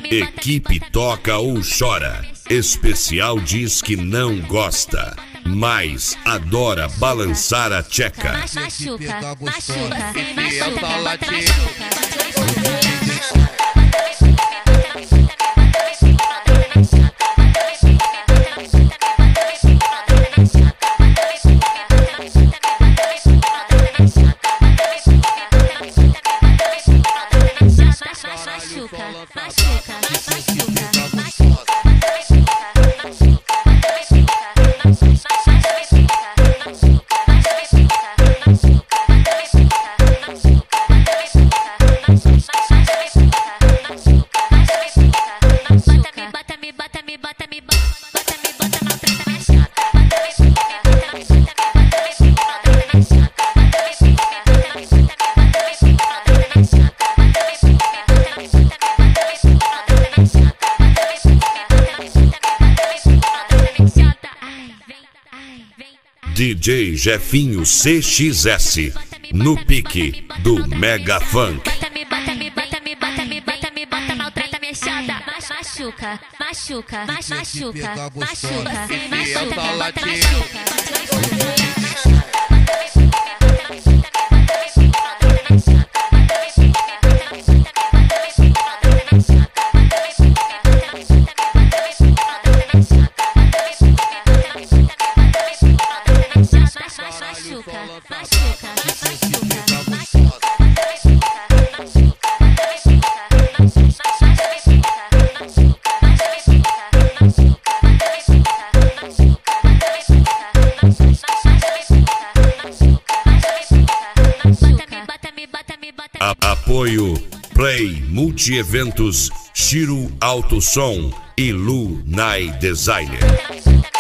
Equipe toca ou chora. Especial diz que não gosta, mas adora balançar a tcheca. Machuca, machuca, DJ Jefinho CXS, no pique do Mega Funk. machuca, machuca, machuca, machuca, Apoio Play Multi-Eventos, Shiro Alto Som e Lu Nai Designer.